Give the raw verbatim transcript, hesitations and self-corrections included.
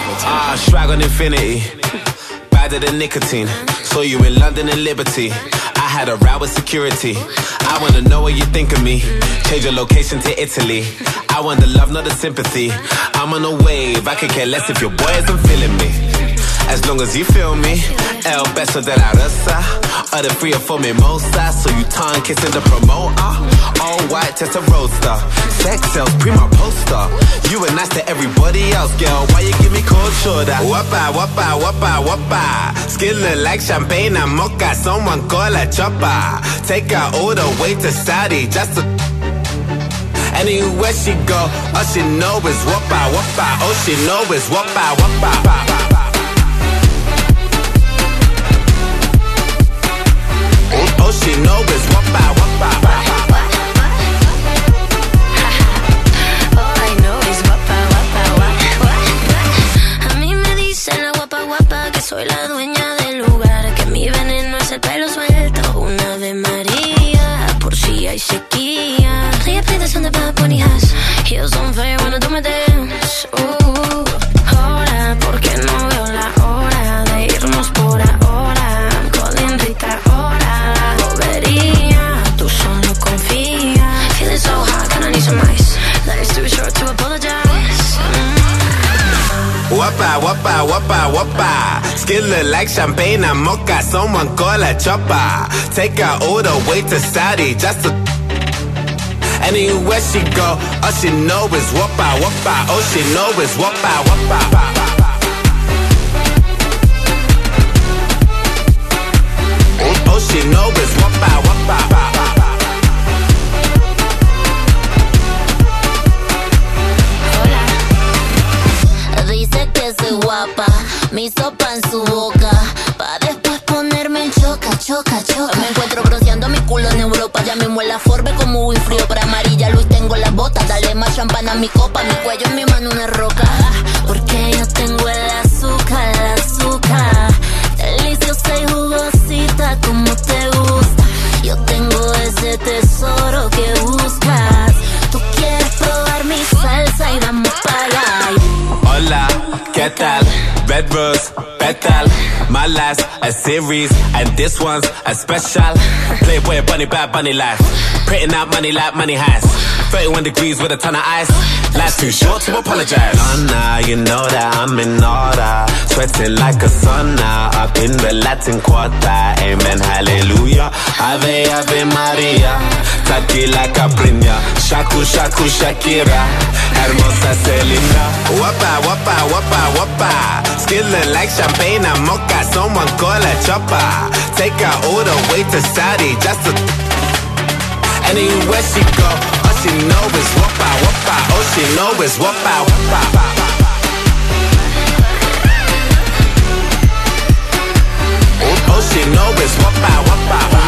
Ah, swag on infinity. Badder than nicotine. Saw you in London and Liberty. I had a row with security. I wanna know what you think of me. Change your location to Italy. I want the love, not the sympathy. I'm on a wave, I could care less if your boy isn't feeling me. As long as you feel me. El beso de la rosa. Or the free for mimosa. So you tongue kissing the promoter. All white Testarossa. Sex sells, prima poster. You were nice to everybody else, girl. Why you give me cold shoulder? Wappa, wappa, wappa, wappa. Skin look like champagne and mocha. Someone call a chopper. Take her all the way to Saudi just to... Anywhere she go, all she know is wappa, wappa. All she know is wappa, wappa. All she know is wappa, wappa. All I know is wappa, wappa, wappa. A mí me dicen la guapa, guapa, que soy la dueña del lugar, que mi veneno es el pelo suelto, una Ave María, por si hay sequía. Play a play the song that Bad Bunny has. Heels on fire when I do my dance. Uh, ahora, porque no veo la hora de irnos por ahora. I'm calling Rita ahora. Bobería, tú solo confía. Feeling so hot, gonna need some ice. Life's too short to apologize. Mm. Wappa, wappa, wappa, wappa. Skin look like champagne and mocha. Someone call a chopper. Take her all the way to Saudi just to... Anywhere she go, all she know is wappa, wappa. All she know is wappa, wappa. All she know is wappa, wappa. Hola. Dice que soy guapa, mi sopa en su boca, pa' después ponerme en choca, choca, choca. Me encuentro bronceando mi culo en Europa, ya mismo en la Forbe como muy frío. Para amarilla Luis tengo las botas, dale más champán a mi copa, mi cuello en mi mano una roca. Porque yo tengo el azúcar, el azúcar, deliciosa y jugosita como te gusta. Yo tengo ese tesoro que buscas. Tú quieres probar mi salsa y vamos para allá. Hola, ¿qué tal? Red rose, petal. My life's a series, and this one's a special. Playboy bunny, bad bunny life. Printing out money like money has. thirty-one degrees with a ton of ice. Life's too short to apologize. Donna, you know that I'm in order. Sweating like a sauna up in the Latin Quarter. Amen, hallelujah. Ave, Ave Maria. Tequila Capriña. Shaku, Shaku, Shakira. Hermosa Selena. Wappa, wappa, wappa, wappa. Skin look like champagne and mocha. Someone call a chopper. Take her all the way to Saudi just to... Anywhere she go, all she know is wappa, wappa. All she know is wappa, wappa. All she know is wappa, wappa.